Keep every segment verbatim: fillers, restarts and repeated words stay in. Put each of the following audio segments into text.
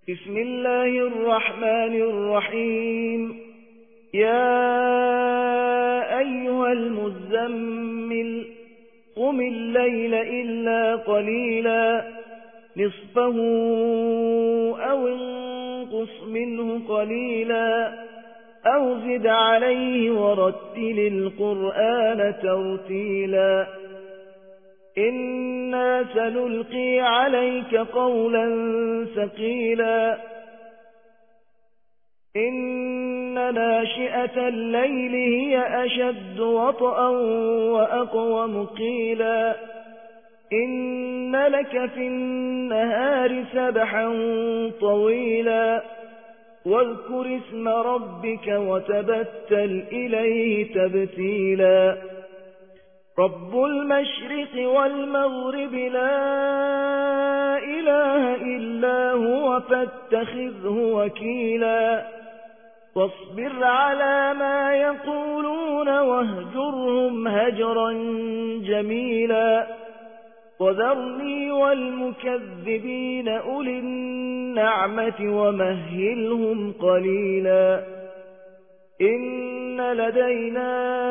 بسم الله الرحمن الرحيم. يا أيها المزمل قم الليل إلا قليلا نصفه أو انقص منه قليلا أو زد عليه ورتل القرآن ترتيلا إنا سنلقي عليك قولا ثقيلا إن ناشئة الليل هي أشد وطئا وأقوم قيلا إن لك في النهار سبحا طويلا واذكر اسم ربك وتبتل إليه تبتيلا رب المشرق والمغرب لا إله إلا هو فاتخذه وكيلا واصبر على ما يقولون واهجرهم هجرا جميلا وذرني والمكذبين أولي النعمة ومهلهم قليلا إن لدينا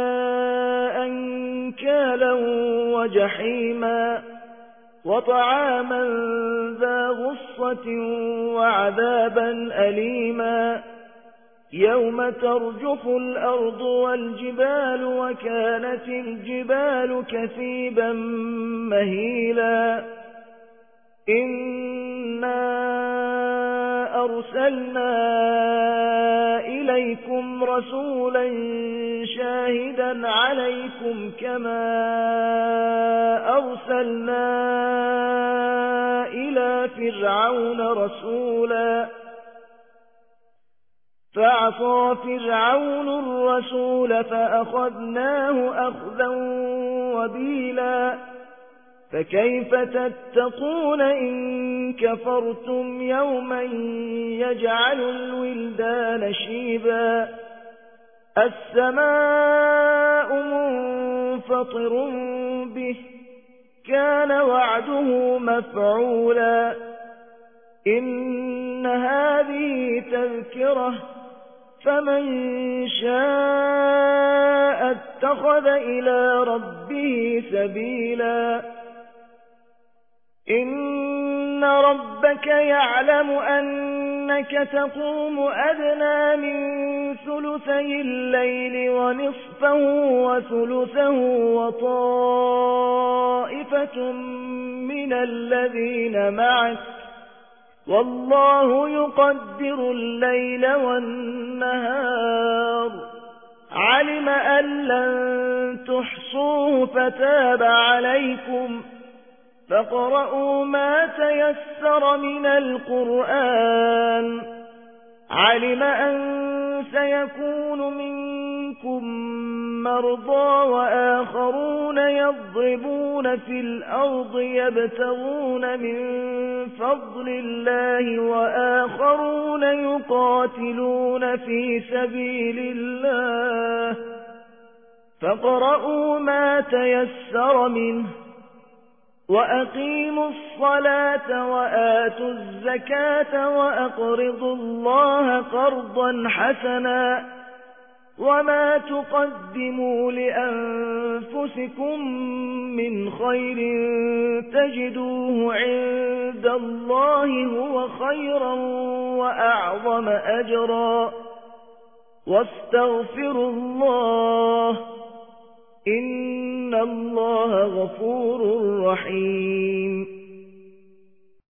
أنكالا وجحيما وطعاما ذا غصة وعذابا أليما يوم ترجف الأرض والجبال وكانت الجبال كثيبا مهيلا إنا أرسلنا إليكم رسولا شاهدا عليكم كما أرسلنا إلى فرعون رسولا فعصى فرعون الرسول فأخذناه أخذا وبيلا فكيف تتقون إن كفرتم يوما يجعل الولدان شيبا السماء منفطر به كان وعده مفعولا إن هذه تذكرة فمن شاء اتخذ إلى ربه سبيلا إن ربك يعلم أنك تقوم أدنى من ثلثي الليل ونصفه وثلثه وطائفة من الذين معك والله يقدر الليل والنهار علم أن لن تحصوه فتاب عليكم فاقرؤوا ما تيسر من القرآن علم أن سيكون منكم مرضى وآخرون يضربون في الأرض يبتغون من فضل الله وآخرون يقاتلون في سبيل الله فاقرؤوا ما تيسر منه وأقيموا الصلاة وآتوا الزكاة وأقرضوا الله قرضا حسنا وما تقدموا لأنفسكم من خير تجدوه عند الله هو خيرا وأعظم أجرا واستغفروا الله إن الله غفور رحيم